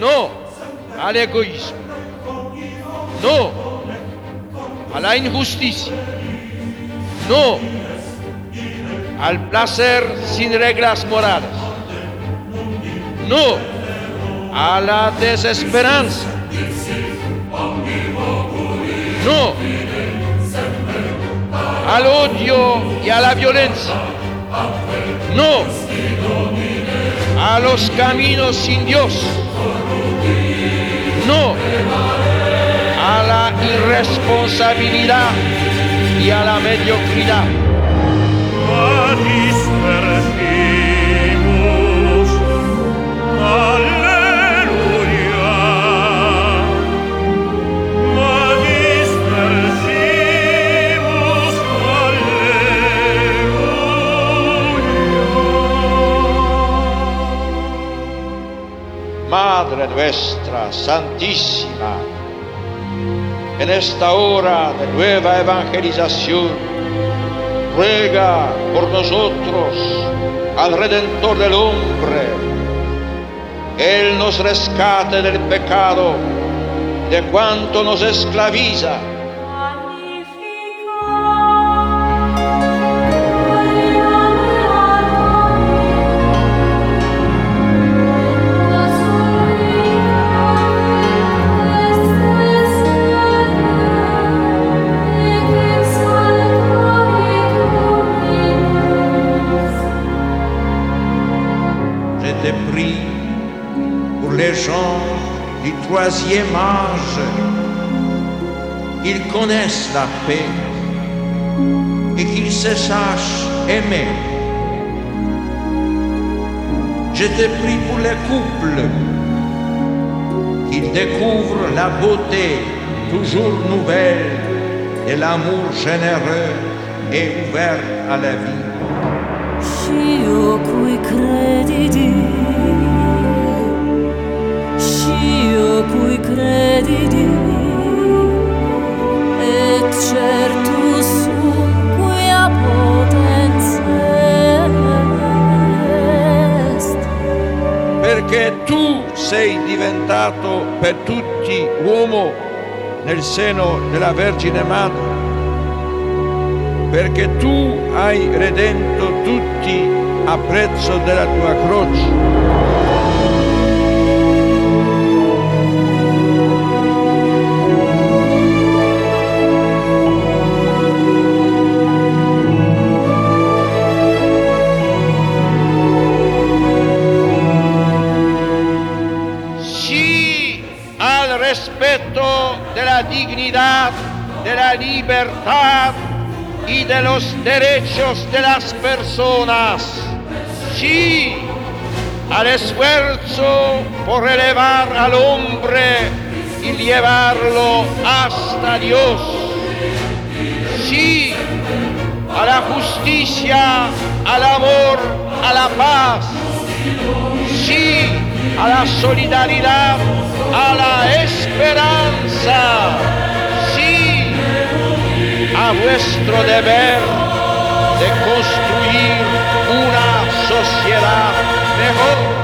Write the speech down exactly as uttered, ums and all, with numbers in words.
no al egoísmo, no a la injusticia, no al placer sin reglas morales, no a la desesperanza, no al odio y a la violencia, no a los caminos sin Dios, no a la irresponsabilidad y a la mediocridad. Madre nuestra Santísima, en esta hora de nueva evangelización, ruega por nosotros al Redentor del hombre, que Él nos rescate del pecado, de cuanto nos esclaviza. Je te prie pour les gens du troisième âge, qu'ils connaissent la paix et qu'ils se sachent aimer. Je te prie pour les couples, qu'ils découvrent la beauté toujours nouvelle de l'amour généreux et ouvert à la vie. Scio cui credi Dio, scio cui credi Dio, et certus sum quia potens est. Perché tu sei diventato per tutti uomo nel seno della Vergine Madre, perché tu hai redento tutti a prezzo della tua croce. Sí al respeto de la dignidad, de la libertad y de los derechos de las personas. Sí al esfuerzo por elevar al hombre y llevarlo hasta Dios. Sí a la justicia, al amor, a la paz. Sí a la solidaridad, a la esperanza. Sí a vuestro deber de construir una sociedad mejor.